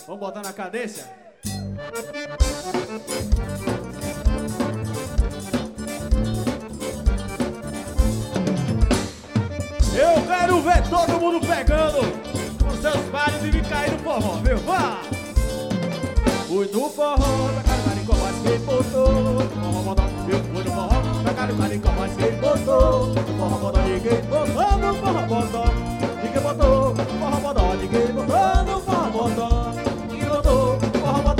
Vamos botar na cadência. Eu quero ver todo mundo pegando os seus bares e me cair no forró, viu? Vá! Fui no forró, pra cá no Caricó, mas quem botou? Forró bodó, eu fui no forró, pra cá no Caricó, mas quem botou? Forró bodó, ninguém botou no forró bodó. Ninguém botou, forró bodó, ninguém botou no forró bodó. Ninguém botou, forró bodó.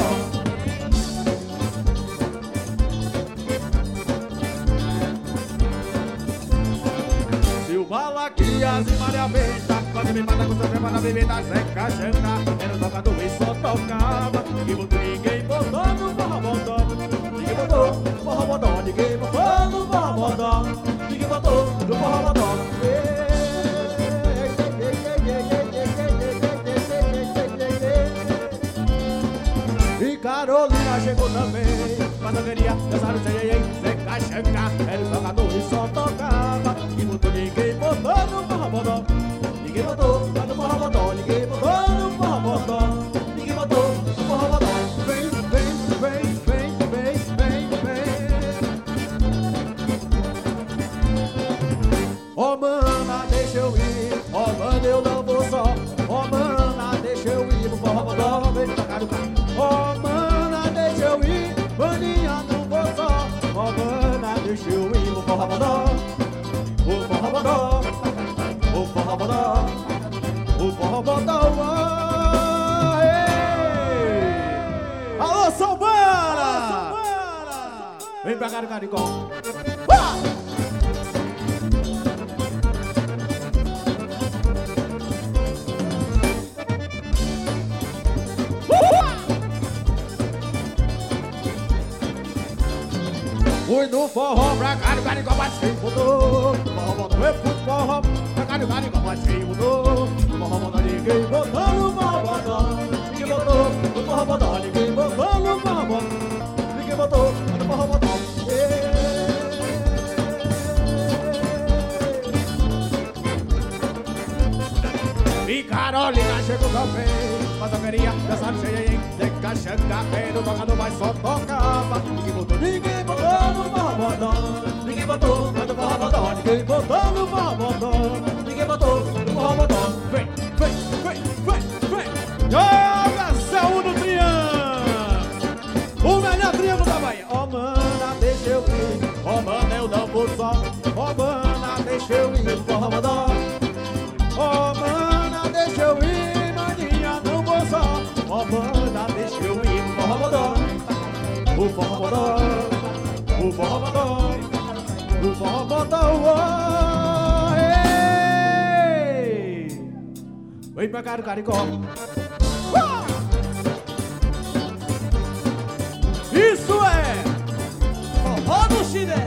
Se o Malaquias e Maria Benta quando me mata com sua trema na bebida Zeca Xanga era o tocador e só tocava. Ninguém botou no forró bodó. Ninguém botou no forró bodó. Ninguém botou no forró bodó. Ninguém botou no forró bodó. E Carolina chegou também, mas eu queria dançar o Zé Zeca Xanga era o tocador e só tocava. Ninguém botou no forró bodó. Ninguém botou no forró bodó. Ninguém botou no forró bodó. Ninguém botou no forró bodó. Vem, vem, vem, vem, vem, vem, vem. Oh, mana, deixa eu ir. Oh, mana, eu não vou só. Oh, mana, deixa eu ir no forró bodó. Vem pra cá do carro. Oh, mana, deixa eu ir. Maninha, não vou só. Oh, mana, deixa eu ir no forró bodó. O forró bodó, o forró bodó, o forró bodó. Alô, Salvana! Vem pra cá do Caricó. Fui no forró pra cá do Caricó, mas quem botou? Forró bodó, eu fui no forró pra cá do Caricó, mas quem botou? Forró bodó, ninguém botou no forró bodó. Ninguém botou no forró bodó, ninguém botou no forró bodó. Ninguém botou no forró bodó. E Carolina chegou também, mas eu queria dançar no Xenhenhen. Zeca Xanga era o tocador, mas só tocava. Ninguém botou no forró bodó. Ninguém botou no forró bodó. Ninguém botou no forró bodó. Ninguém botou no forró bodó. Vem, vem, vem, vem, vem. Joga céu no triângulo, o melhor triângulo da Bahia. Oh, mana, deixa eu ir. Oh, mana, eu não vou só. Oh, mana, deixa eu ir no forró bodó. Oh, mana, deixa eu ir, maninha, não vou só. Oh, mana, deixa eu ir no forró bodó. O forró bodó, o forró bodó, o forró bodó. Vem pra cá do Caricó. Isso é forró do Chile.